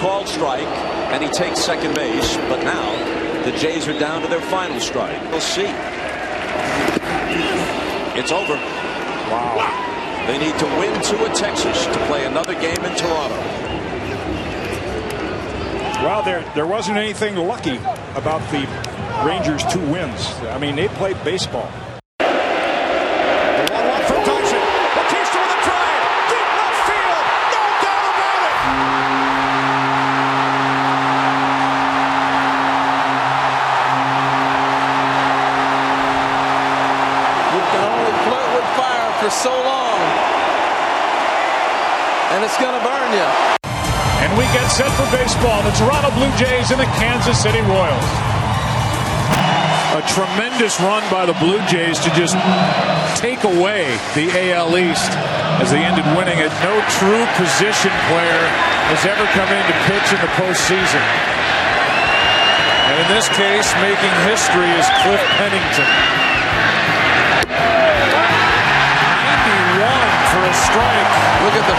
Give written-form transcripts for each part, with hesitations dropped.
called strike, and he takes second base. But now the Jays are down to their final strike. We'll see. It's over. Wow. They need to win 2 at Texas to play another game in Toronto. Well, there wasn't anything lucky about the Rangers' 2 wins. I mean, they played baseball. For so long, and it's going to burn you. And we get set for baseball. The Toronto Blue Jays and the Kansas City Royals. A tremendous run by the Blue Jays to just take away the AL East as they ended winning it. No true position player has ever come in to pitch in the postseason. And in this case, making history is Cliff Pennington. For a strike. Look at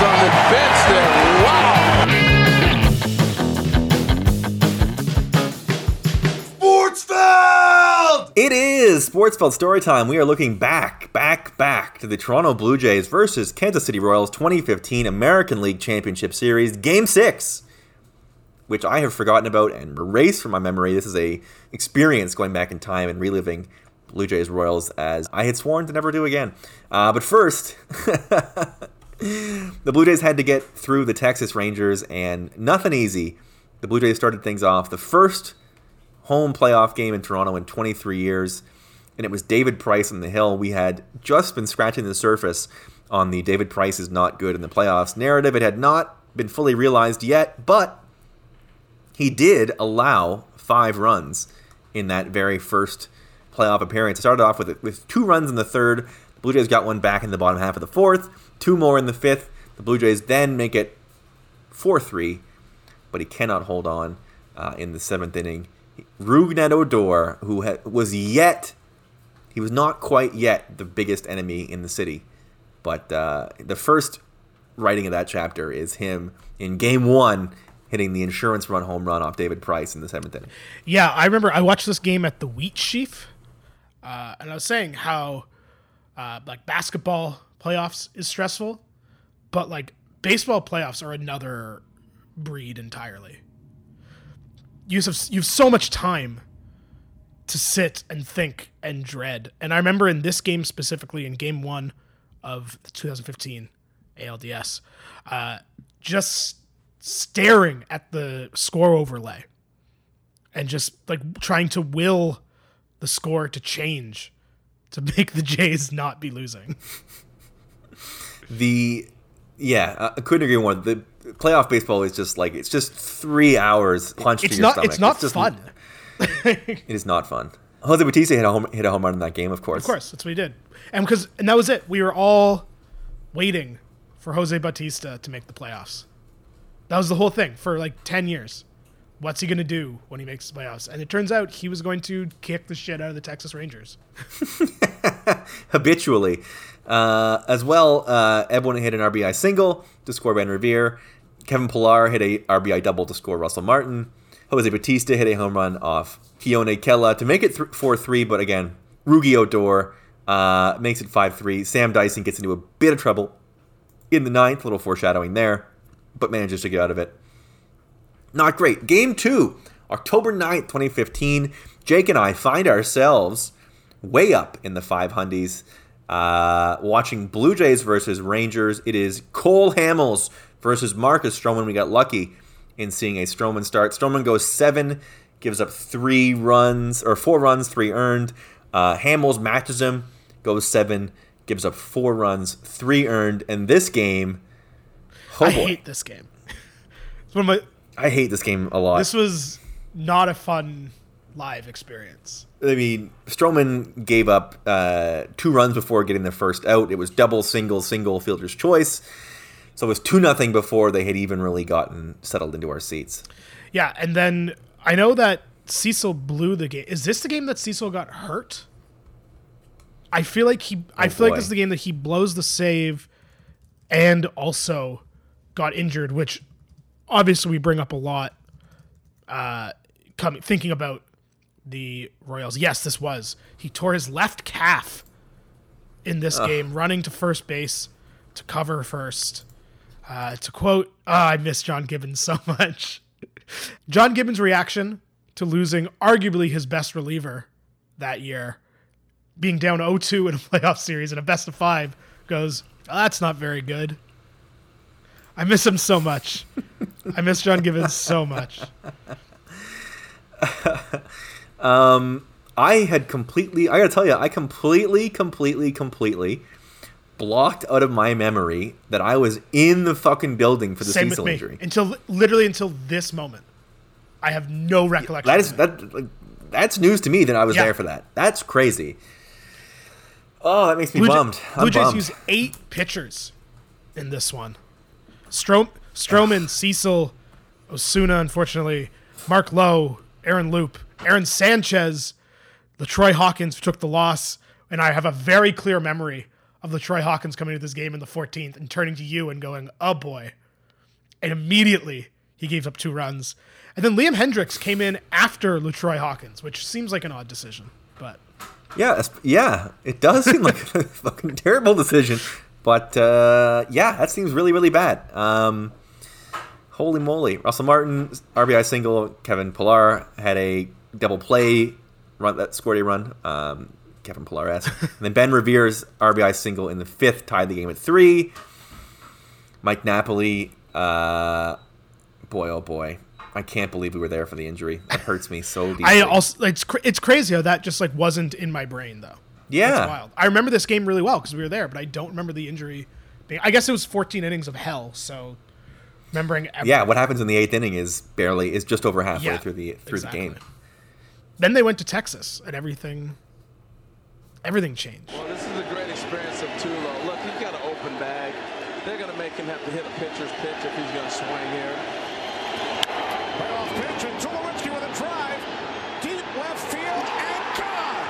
the faces on the bench there. Wow. Sportsfeld! It is Sportsfeld story time. We are looking back to the Toronto Blue Jays versus Kansas City Royals 2015 American League Championship Series Game 6, which I have forgotten about and erased from my memory. This is a experience going back in time and reliving Blue Jays Royals as I had sworn to never do again. But first, the Blue Jays had to get through the Texas Rangers, and nothing easy. The Blue Jays started things off. The first home playoff game in Toronto in 23 years, and it was David Price on the hill. We had just been scratching the surface on the David Price is not good in the playoffs narrative. It had not been fully realized yet, but he did allow 5 runs in that very first playoff appearance. It started off with 2 runs in the third. The Blue Jays got one back in the bottom half of the fourth, 2 more in the fifth. The Blue Jays then make it 4-3, but he cannot hold on in the 7th inning. Rougned Odor, who he was not quite yet the biggest enemy in the city, but the first writing of that chapter is him in Game 1 hitting the insurance run home run off David Price in the 7th inning. Yeah, I remember I watched this game at the Wheat Sheaf. And I was saying how like basketball playoffs is stressful, but like baseball playoffs are another breed entirely. You have so much time to sit and think and dread. And I remember in this game specifically, in Game 1 of the 2015 ALDS, just staring at the score overlay and just like trying to will the score to change to make the Jays not be losing. I couldn't agree more. The playoff baseball is just like, it's just 3 hours punched to your stomach. It's not fun. It is not fun. Jose Bautista hit a home run in that game, of course. Of course, that's what he did. And that was it. We were all waiting for Jose Bautista to make the playoffs. That was the whole thing for like 10 years. What's he going to do when he makes the playoffs? And it turns out he was going to kick the shit out of the Texas Rangers. Habitually. As well, Ebwin hit an RBI single to score Ben Revere. Kevin Pillar hit a RBI double to score Russell Martin. Jose Bautista hit a home run off Keone Kela to make it 4-3, but again, Rougned Odor makes it 5-3. Sam Dyson gets into a bit of trouble in the 9th, a little foreshadowing there, but manages to get out of it. Not great. Game 2, October 9th, 2015. Jake and I find ourselves way up in the 500s watching Blue Jays versus Rangers. It is Cole Hamels versus Marcus Stroman. We got lucky in seeing a Stroman start. Stroman goes 7, gives up 4 runs, 3 earned. Hamels matches him, goes 7, gives up 4 runs, 3 earned. And this game, I hate this game. It's one of my... I hate this game a lot. This was not a fun live experience. I mean, Stroman gave up 2 runs before getting the first out. It was double, single, fielder's choice. So it was 2-0 before they had even really gotten settled into our seats. Yeah, and then I know that Cecil blew the game. Is this the game that Cecil got hurt? I feel like this is the game that he blows the save and also got injured, which obviously we bring up a lot thinking about the Royals. Yes, this was. He tore his left calf in this game, running to first base to cover first. To quote, I miss John Gibbons so much. John Gibbons' reaction to losing arguably his best reliever that year, being down 0-2 in a playoff series in a best of 5, goes, that's not very good. I miss him so much. I miss John Gibbons so much. I gotta tell you, I completely blocked out of my memory that I was in the fucking building for the Cecil injury. Until this moment. I have no recollection. That's news to me that I was there for that. That's crazy. Oh, that makes me bummed. Blue Jays used 8 pitchers in this one. Stroman, Cecil, Osuna, unfortunately, Mark Lowe, Aaron Loop, Aaron Sanchez, LaTroy Hawkins took the loss, and I have a very clear memory of LaTroy Hawkins coming to this game in the 14th and turning to you and going, oh boy. And immediately he gave up 2 runs. And then Liam Hendricks came in after LaTroy Hawkins, which seems like an odd decision, but... Yeah, it does seem like a fucking terrible decision. But, that seems really, really bad. Holy moly. Russell Martin, RBI single. Kevin Pillar had a double play run, that scored a run. Kevin Pillar-esque. And then Ben Revere's RBI single in the 5th tied the game at 3. Mike Napoli, boy, oh boy. I can't believe we were there for the injury. That hurts me so deeply. It's crazy how that just wasn't in my brain though. Yeah. That's wild. I remember this game really well because we were there, but I don't remember the injury I guess it was 14 innings of hell, so remembering everything. Yeah, what happens in the 8th inning is just over halfway through the game. Then they went to Texas and everything changed. Well, this is a great experience of Tulo. Look, he's got an open bag. They're going to make him have to hit a pitcher's pitch if he's going to swing here. Playoff pitch, and Tulowitzki with a drive. Deep left field, and gone!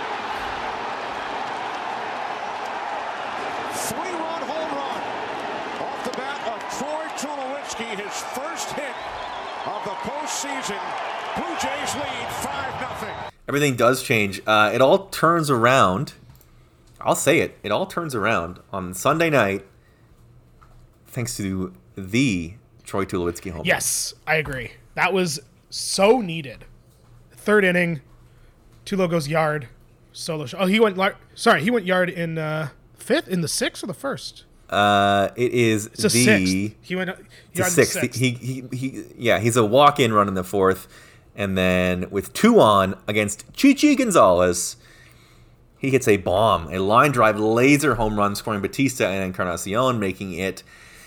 3-run home run. Off the bat of Troy Tulowitzki, his first hit of the postseason. Blue Jays lead 5-0. Everything does change. It all turns around. I'll say it. It all turns around on Sunday night thanks to the Troy Tulowitzki home run. Yes, I agree. That was so needed. 3rd inning, Tulo goes yard, solo shot. Oh, he went yard in 5th, in the 6th or the 1st? It's the 6th. He went yard in the 6th. He's a walk-in run in the 4th, and then with 2 on against Chichi Gonzalez, he hits a bomb, a line drive laser home run, scoring Batista and Encarnacion, making it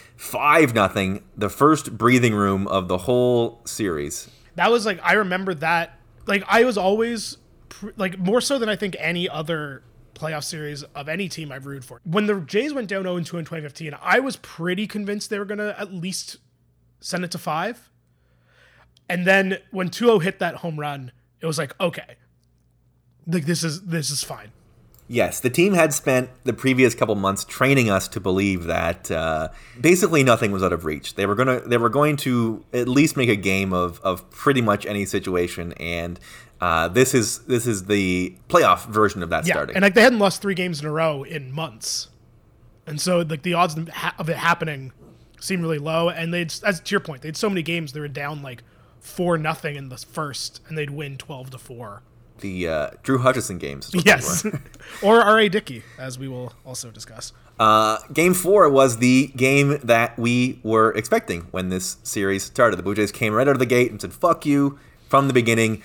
5-0, the first breathing room of the whole series. That was I remember that. I was always more so than I think any other playoff series of any team I've rooted for. When the Jays went down 0-2 in 2015, I was pretty convinced they were going to at least send it to 5. And then when Tulo hit that home run, it was okay. This is fine. Yes, the team had spent the previous couple months training us to believe that basically nothing was out of reach. They were going to at least make a game of pretty much any situation, and this is the playoff version of that starting. And they hadn't lost 3 games in a row in months, and so the odds of it happening seemed really low. And as to your point, they had so many games they were down 4-0 in the first, and they'd win 12-4. The Drew Hutchison games. Yes. Or R.A. Dickey, as we will also discuss. Game 4 was the game that we were expecting when this series started. The Blue Jays came right out of the gate and said, fuck you, from the beginning.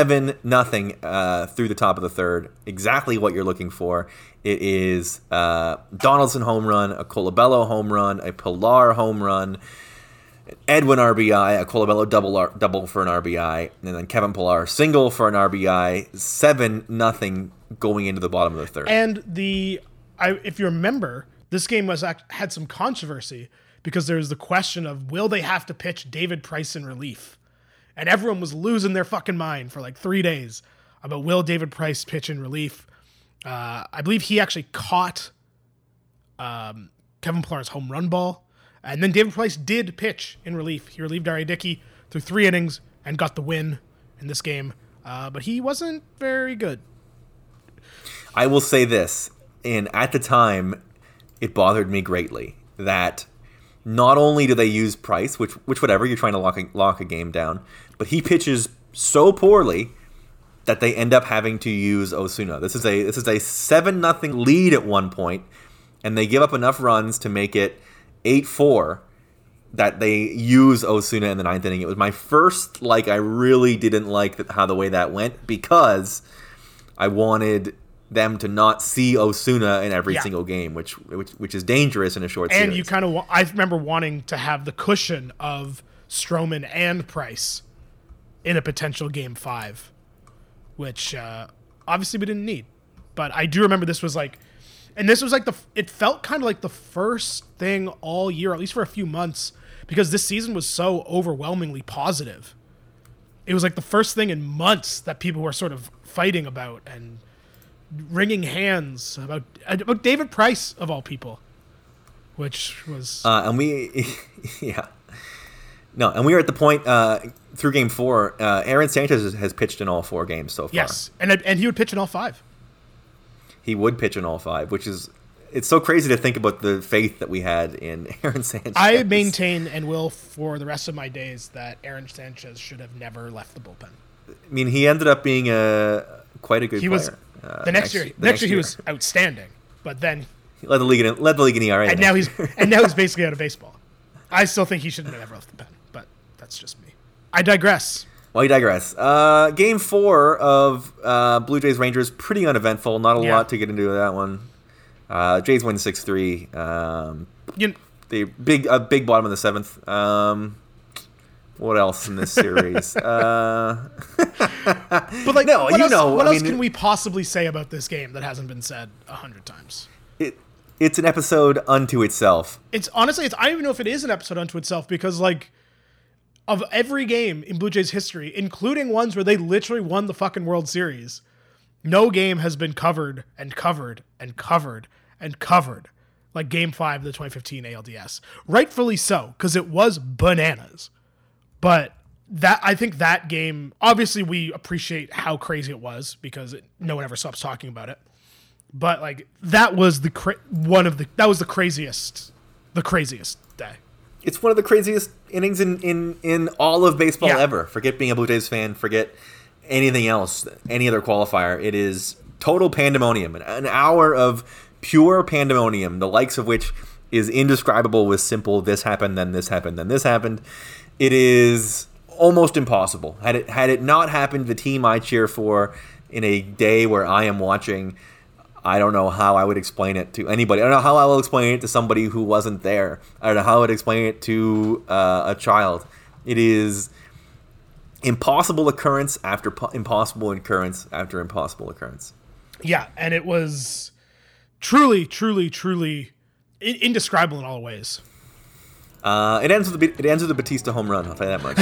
7-0 through the top of the 3rd. Exactly what you're looking for. It is Donaldson home run, a Colabello home run, a Pillar home run, Edwin RBI, a Colabello double for an RBI, and then Kevin Pillar single for an RBI, 7-0 going into the bottom of the 3rd. And if you remember, this game had some controversy because there was the question of, will they have to pitch David Price in relief? And everyone was losing their fucking mind for 3 days about, will David Price pitch in relief? I believe he actually caught Kevin Pillar's home run ball And then David Price did pitch in relief. He relieved R.A. Dickey through 3 innings and got the win in this game. But he wasn't very good. I will say this, and at the time, it bothered me greatly that not only do they use Price, which whatever, you're trying to lock a game down, but he pitches so poorly that they end up having to use Osuna. This is a 7-0 lead at one point, and they give up enough runs to make it 8-4 that they use Osuna in the 9th inning. It was my first, I really didn't like how the way that went, because I wanted them to not see Osuna in every single game, which is dangerous in a short series. And you kind of, I remember wanting to have the cushion of Stroman and Price in a potential Game 5, which obviously we didn't need. But I do remember this was it felt kind of like the first thing all year, at least for a few months, because this season was so overwhelmingly positive. It was like the first thing in months that people were sort of fighting about and wringing hands about David Price, of all people, which was and we were at the point through Game 4. Aaron Sanchez has pitched in all 4 games so far. Yes, and he would pitch in all 5. He would pitch in all 5, it's so crazy to think about the faith that we had in Aaron Sanchez. I maintain and will for the rest of my days that Aaron Sanchez should have never left the bullpen. I mean, he ended up being quite a good player. The next year he was outstanding, but then he led the league in ERA. And now he's basically out of baseball. I still think he shouldn't have ever left the pen, but that's just me. I digress. Well, you digress. Game 4 of Blue Jays Rangers, pretty uneventful. Not a lot to get into that one. Jays win 6-3. The big bottom of the 7th. What else in this series? But what else can we possibly say about this game that hasn't been said 100 times? It's an episode unto itself. I don't even know if it is an episode unto itself, because of every game in Blue Jays history, including ones where they literally won the fucking World Series, no game has been covered and covered and covered and covered like Game 5 of the 2015 ALDS. Rightfully so, because it was bananas. But I think that game, obviously we appreciate how crazy it was because no one ever stops talking about it. But that was the craziest day. It's one of the craziest innings in all of baseball ever. Forget being a Blue Jays fan. Forget anything else, any other qualifier. It is total pandemonium. An hour of pure pandemonium, the likes of which is indescribable with simple this happened, then this happened, then this happened. It is almost impossible. Had it not happened, the team I cheer for in a day where I am watching, I don't know how I would explain it to anybody. I don't know how I will explain it to somebody who wasn't there. I don't know how I would explain it to a child. It is impossible occurrence after impossible occurrence after impossible occurrence. Yeah, and it was truly, truly, truly indescribable in all ways. It ends with a Batista home run. I'll tell you that much.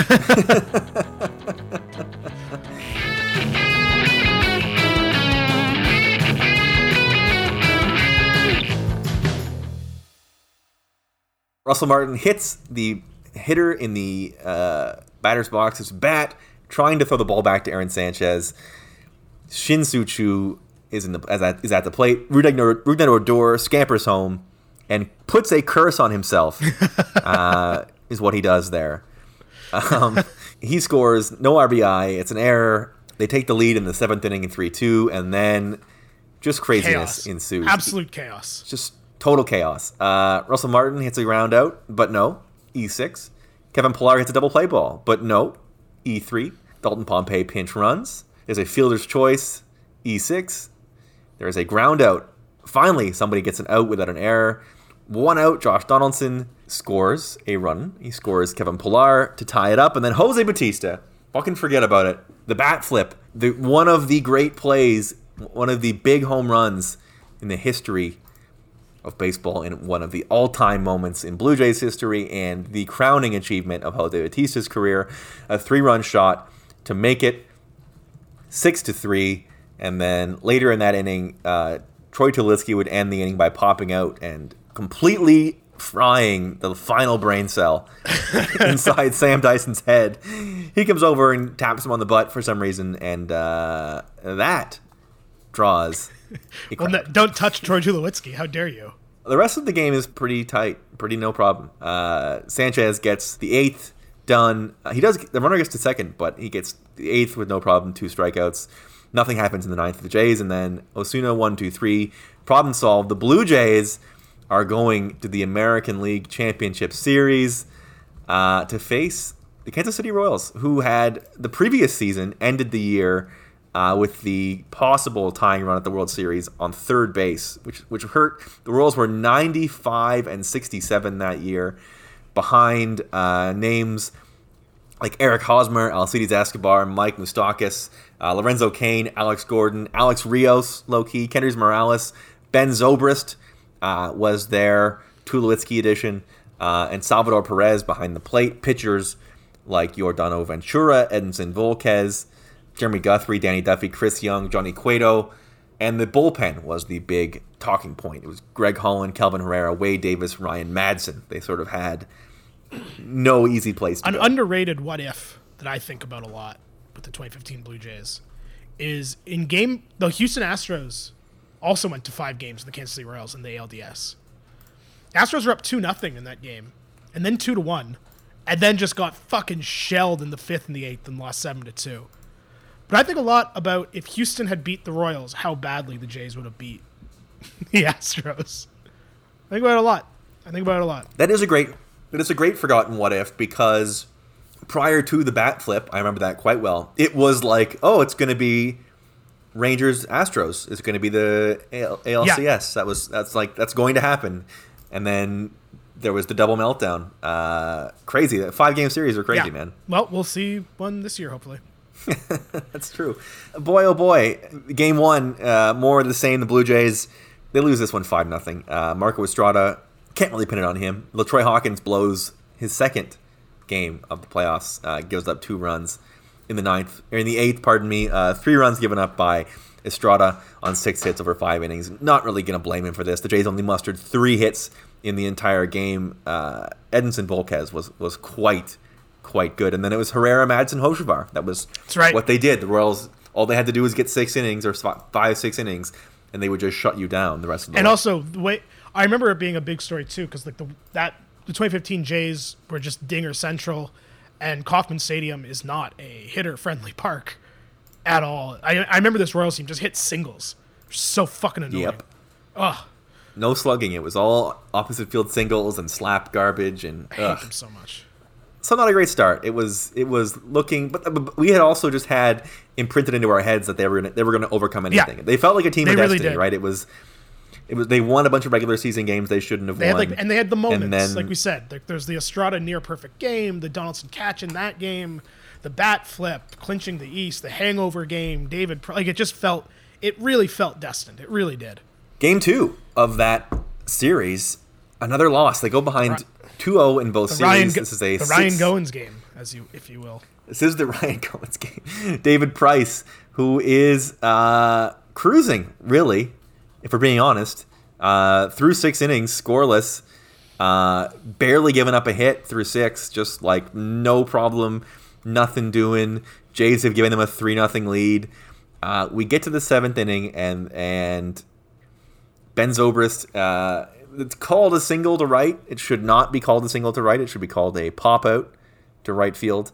Russell Martin hits the hitter in the batter's box. His bat trying to throw the ball back to Aaron Sanchez. Shin-Soo Choo is at the plate. Rougned Odor scampers home and puts a curse on himself. Is what he does there. He scores, no RBI. It's an error. They take the lead in the 7th inning in 3-2, and then just craziness ensues. Absolute chaos. Just total chaos. Russell Martin hits a ground out, but no, E6. Kevin Pillar hits a double play ball, but no, E3. Dalton Pompey pinch runs. There's a fielder's choice, E6. There is a ground out. Finally, somebody gets an out without an error. 1 out, Josh Donaldson scores a run. He scores Kevin Pillar to tie it up, and then Jose Batista, fucking forget about it. The bat flip, one of the great plays, one of the big home runs in the history of baseball, and one of the all-time moments in Blue Jays history, and the crowning achievement of Jose Batista's career, a 3-run shot to make it 6-3, and then later in that inning, Troy Tulowitzki would end the inning by popping out and completely frying the final brain cell inside Sam Dyson's head. He comes over and taps him on the butt for some reason, and that draws a crowd. Well, don't touch Troy Tulowitzki. How dare you? The rest of the game is pretty tight, pretty no problem. Sanchez gets the 8th done. The runner gets to 2nd, but he gets the 8th with no problem, 2 strikeouts. Nothing happens in the 9th for the Jays, and then Osuna 1, 2, 3. Problem solved. The Blue Jays are going to the American League Championship Series to face the Kansas City Royals, who had the previous season ended the year with the possible tying run at the World Series on third base, which hurt. The Royals were 95-67 that year, behind names like Eric Hosmer, Alcides Escobar, Mike Moustakas, Lorenzo Cain, Alex Gordon, Alex Rios, low-key, Kendrys Morales, Ben Zobrist was there, Tulowitzki edition, and Salvador Perez behind the plate. Pitchers like Yordano Ventura, Edinson Volquez, Jeremy Guthrie, Danny Duffy, Chris Young, Johnny Cueto, and the bullpen was the big talking point. It was Greg Holland, Kelvin Herrera, Wade Davis, Ryan Madsen. They sort of had no easy place to go. An underrated what if that I think about a lot with the 2015 Blue Jays is the Houston Astros also went to 5 games with the Kansas City Royals in the ALDS. Astros were up 2-0 in that game, and then 2-1, and then just got fucking shelled in the 5th and the 8th and lost 7-2. But I think a lot about if Houston had beat the Royals, how badly the Jays would have beat the Astros. I think about it a lot. That is a great forgotten what if, because prior to the bat flip, I remember that quite well. It was like, oh, it's going to be Rangers Astros. It's going to be the ALCS. Yeah. That's going to happen. And then there was the double meltdown. Crazy. That 5-game series are crazy, man. Well, we'll see one this year, hopefully. That's true. Boy, oh boy. Game 1, more of the same. The Blue Jays, they lose this one 5-0. Marco Estrada, can't really pin it on him. LaTroy Hawkins blows his 2nd game of the playoffs, gives up 2 runs in the 8th, 3 runs given up by Estrada on 6 hits over 5 innings. Not really going to blame him for this. The Jays only mustered 3 hits in the entire game. Edinson Volquez was quite good. And then it was Herrera, Madsen, Hochevar. That's right. What they did. The Royals, all they had to do was get 6 innings or 5-6 innings, and they would just shut you down the rest of the way. And also, the way I remember it being a big story too, because like the 2015 Jays were just dinger central, and Kauffman Stadium is not a hitter-friendly park at all. I remember this Royals team just hit singles. So fucking annoying. Yep. Ugh. No slugging. It was all opposite field singles and slap garbage, and I hate them so much. So not a great start. It was looking, but we had also just had imprinted into our heads that they were going to overcome anything. Yeah. They felt like a team of destiny, really right? It was. They won a bunch of regular season games they shouldn't have won. And they had the moments, like we said. There's the Estrada near perfect game, the Donaldson catch in that game, the bat flip, clinching the East, the hangover game, it really felt destined. It really did. Game 2 of that series, another loss. They go behind 2-0 in both series. This is the Ryan Goins game, if you will. This is the Ryan Goins game. David Price, who is cruising, really, if we're being honest, through 6 innings, scoreless, barely giving up a hit through 6, just like no problem, nothing doing. Jays have given them a 3-0 lead. We get to the 7th inning, and Ben Zobrist, it's called a single to right. It should not be called a single to right. It should be called a pop-out to right field,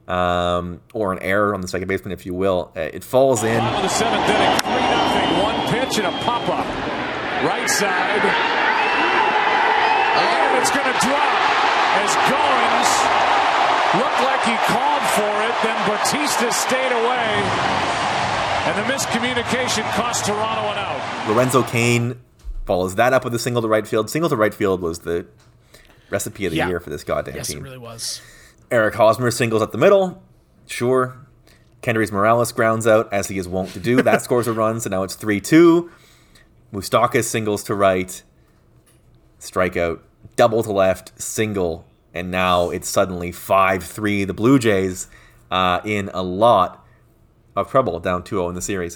or an error on the second baseman, if you will. It falls in. Bottom of the 7th inning, 3-0, 1 pitch and a pop-up. Right side. And it's going to drop as Goins looked like he called for it. Then Bautista stayed away. And the miscommunication cost Toronto an out. Lorenzo Cain follows that up with a single to right field. Single to right field was the recipe of the year for this goddamn team. Yes, it really was. Eric Hosmer singles up the middle. Sure. Kendrys Morales grounds out, as he is wont to do. That scores a run, so now it's 3-2. Moustakas singles to right. Strikeout. Double to left. Single. And now it's suddenly 5-3. The Blue Jays in a lot of trouble, down 2-0 in the series.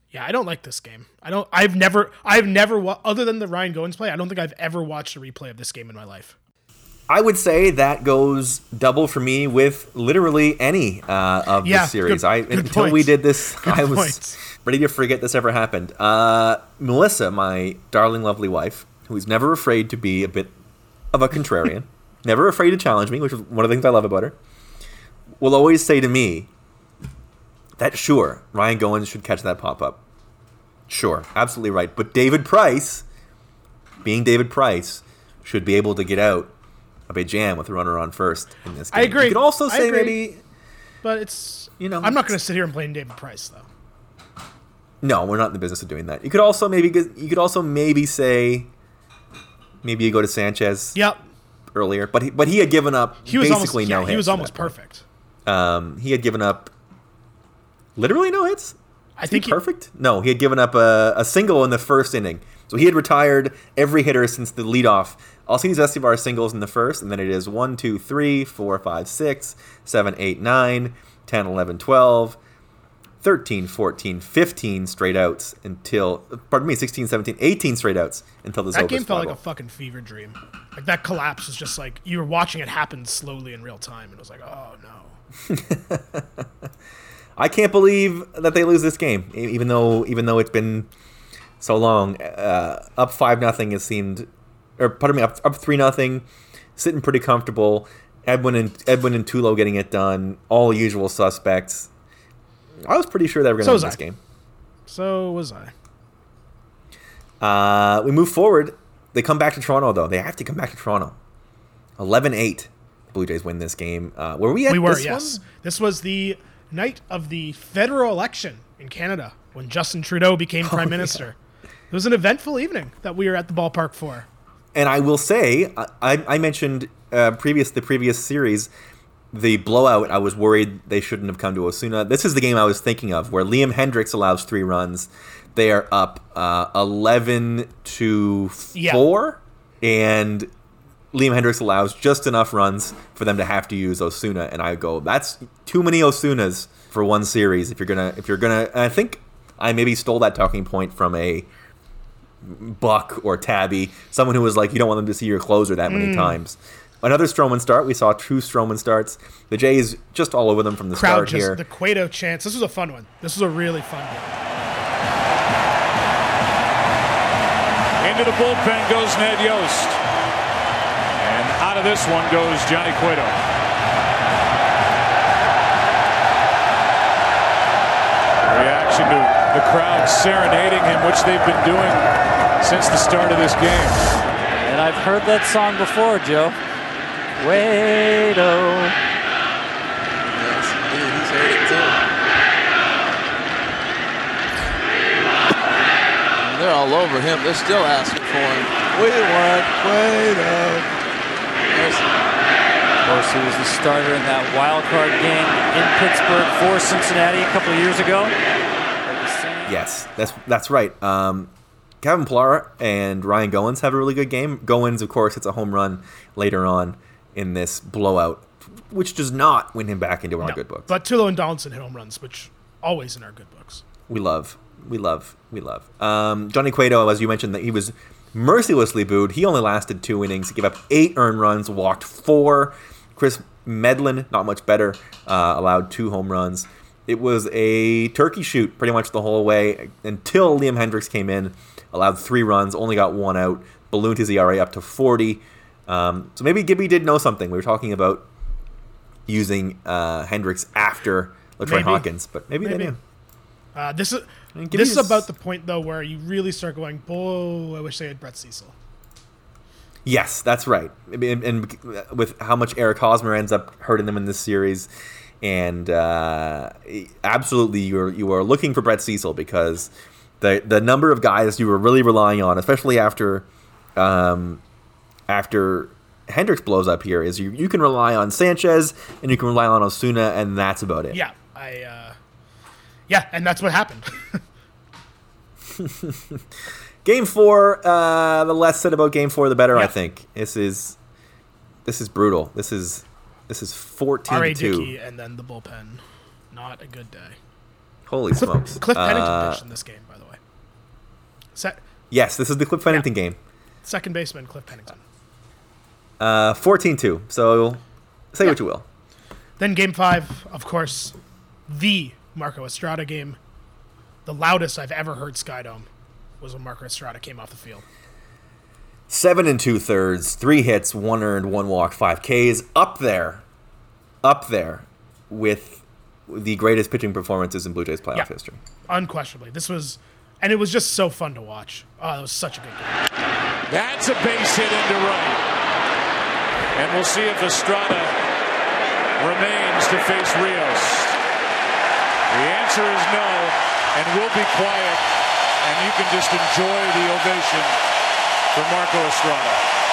Yeah, I don't like this game. I've never, other than the Ryan Goins play, I don't think I've ever watched a replay of this game in my life. I would say that goes double for me with literally any of the series. Until we did this, I was ready to forget this ever happened. Melissa, my darling, lovely wife, who is never afraid to be a bit of a contrarian, never afraid to challenge me, which is one of the things I love about her, will always say to me that, sure, Ryan Goins should catch that pop-up. Sure, absolutely right. But David Price, being David Price, should be able to get out of a jam with a runner on first in this game. I agree. You could also say maybe... But it's... I'm not going to sit here and blame David Price, though. No, we're not in the business of doing that. You could also maybe say... Maybe you go to Sanchez earlier. But he had given up basically no hits. He was almost perfect. He had given up literally no hits? I think perfect? No, he had given up a single in the first inning. So he had retired every hitter since the leadoff. Alcides Escobar singles in the first, and then it is 1, 2, 3, 4, 5, 6, 7, 8, 9, 10, 11, 12, 13, 14, 15 straight outs until, 16, 17, 18 straight outs until this That game felt like a fucking fever dream. Like, that collapse was just like, you were watching it happen slowly in real time, and it was like, oh no. I can't believe that they lose this game, even though it's been so long. Up 5-0, it seemed, or pardon me, up 3-0, sitting pretty comfortable. Edwin and Tulo getting it done. All the usual suspects. I was pretty sure they were going to win this game. So was I. We move forward. They come back to Toronto, though. They have to come back to Toronto. 11-8. The Blue Jays win this game. Were we at this one? Yes. This was the night of the federal election in Canada when Justin Trudeau became Prime Minister. It was an eventful evening that we were at the ballpark for. And I will say, I mentioned the previous series, the blowout. I was worried they shouldn't have come to Osuna. This is the game I was thinking of, where Liam Hendriks allows 3 runs. They are up 11-4, and Liam Hendriks allows just enough runs for them to have to use Osuna. And I go, that's too many Osunas for one series. If you're gonna, and I think I maybe stole that talking point from a Buck or Tabby, someone who was like, you don't want them to see your closer that many times. Another Stroman start. We saw 2 Stroman starts. The Jays just all over them from the start here. The Cueto chance. This was a fun one. This was a really fun one. Into the bullpen goes Ned Yost. And out of this one goes Johnny Cueto. Reaction to the crowd serenading him, which they've been doing since the start of this game. And I've heard that song before, Joe. Cueto. Yes, he's heard it too. And they're all over him. They're still asking for him. We want Cueto. Of course, he was the starter in that wild card game in Pittsburgh for Cincinnati a couple of years ago. Yes, that's right. Kevin Pillar and Ryan Goins have a really good game. Goins, of course, hits a home run later on in this blowout, which does not win him back into our good books. But Tulo and Donaldson hit home runs, which always in our good books. We love. Johnny Cueto, as you mentioned, that he was mercilessly booed. He only lasted 2 innings. He gave up 8 earned runs, walked 4. Chris Medlin, not much better, allowed 2 home runs. It was a turkey shoot pretty much the whole way until Liam Hendriks came in, allowed 3 runs, only got 1 out, ballooned his ERA up to 40. So maybe Gibby did know something. We were talking about using Hendriks after LaTroy Hawkins, but maybe they knew. This is about the point, though, where you really start going, oh, I wish they had Brett Cecil. Yes, that's right. And with how much Eric Hosmer ends up hurting them in this series, and absolutely you are looking for Brett Cecil because the number of guys you were really relying on, especially after Hendriks blows up here, is you can rely on Sanchez and you can rely on Osuna, and that's about it. Yeah, and that's what happened. Game 4, the less said about Game 4, the better. Yeah. I think this is brutal. This is 14-2. R.A. Dickey and then the bullpen. Not a good day. Holy smokes. Cliff Pennington pitched in this game, by the way. Yes, this is the Cliff Pennington game. Second baseman, Cliff Pennington. 14-2. So say what you will. Then game 5, of course, the Marco Estrada game. The loudest I've ever heard Skydome was when Marco Estrada came off the field. 7 2/3, 3 hits, 1 earned, 1 walk, 5 Ks. Up there with the greatest pitching performances in Blue Jays playoff history. Unquestionably. And it was just so fun to watch. Oh, it was such a good game. That's a base hit into right. And we'll see if Estrada remains to face Rios. The answer is no, and we'll be quiet, and you can just enjoy the ovation for Marco Estrada.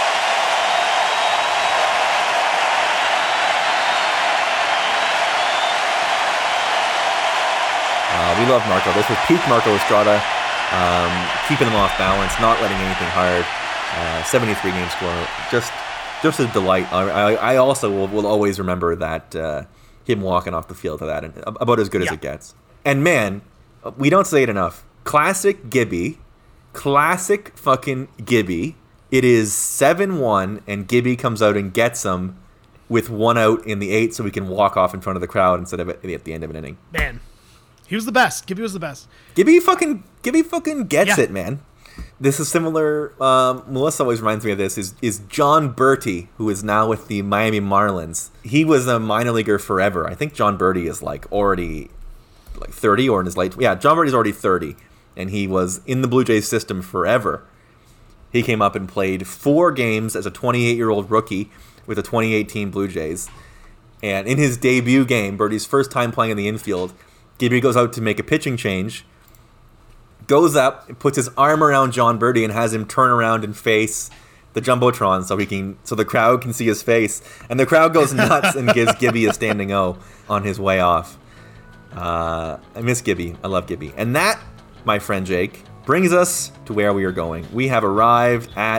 We love Marco. This was peak Marco Estrada, keeping him off balance, not letting anything hard. 73 game score, just a delight. I also will always remember that him walking off the field to that, and about as good as it gets. And man, we don't say it enough. Classic Gibby, classic fucking Gibby. It is 7-1, and Gibby comes out and gets him with 1 out in the 8th, so we can walk off in front of the crowd instead of at the end of an inning. Man, he was the best. Gibby was the best. Gibby fucking gets it, man. This is similar. Melissa always reminds me of this. Is John Bertie, who is now with the Miami Marlins. He was a minor leaguer forever. I think John Bertie is already 30 or in his late. Yeah, John Bertie's already 30, and he was in the Blue Jays system forever. He came up and played 4 games as a 28-year-old rookie with the 2018 Blue Jays. And in his debut game, Bertie's first time playing in the infield, Gibby goes out to make a pitching change, goes up and puts his arm around John Bertie and has him turn around and face the Jumbotron so the crowd can see his face. And the crowd goes nuts and gives Gibby a standing O on his way off. I miss Gibby. I love Gibby. And that, my friend Jake, brings us to where we are going. We have arrived at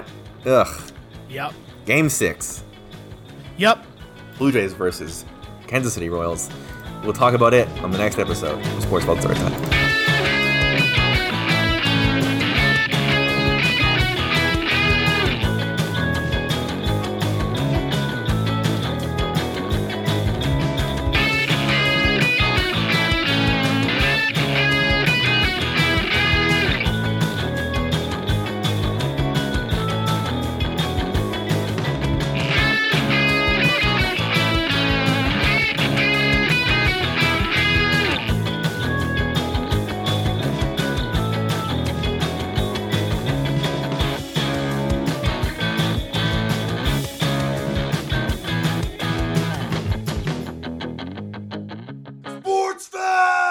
Game 6. Yep. Blue Jays versus Kansas City Royals. We'll talk about it on the next episode of Sports Vault Storytime. Sportsville!